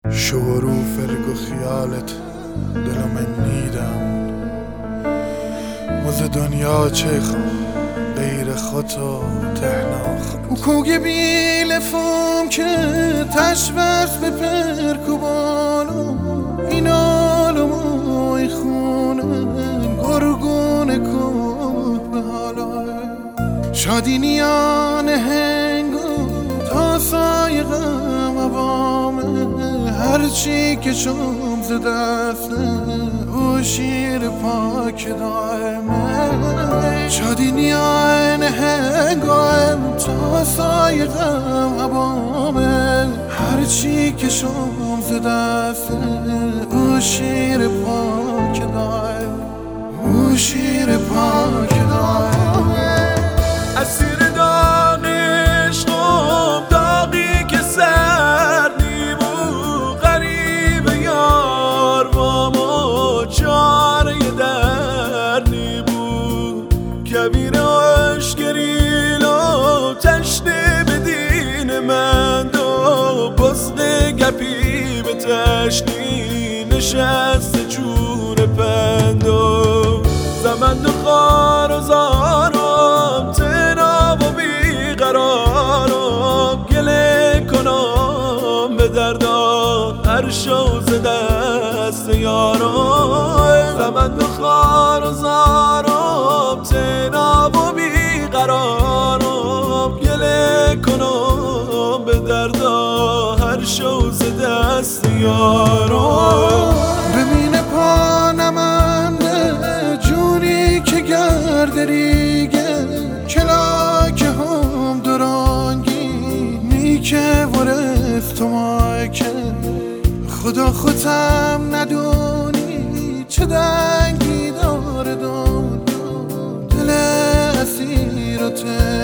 شور و فرق و خیالت دلم نیدم مز دنیا چه غیر خودتو تهناخ و کوگه بیلفم که تشوست به پرکوبانو این آلم ای خونم گرگون کوه به حالا شادینیان هنگو تا سای غم عوامه هرچی که شم ز دست او شیر پاک دائمه شادینیان هنگو تا سای غم عوامه هرچی که شم ز دست او شیر پاک دائمه او شیر پاک دائمه اسیر داغ عشقم داغی که سر نیمو غریب یار با ما چاره در نیمو کبیر عشقریل و تشنه به دین من دو بزد گپی به تشنی نشست جون پندو زمند و خار و زارم تناب و بیقرارم گله کنم به دردا هر شوز دست یارم زمند و خار و زارم تناب و بیقرارم گله کنم به دردا هر شوز دست یارم ببین پا نمنده جونی که گردریگه کلاکه هم درانگی نیکه ورست تو مایکه خدا خودم ندونی چه دنگی داره دنیا دل اسیر و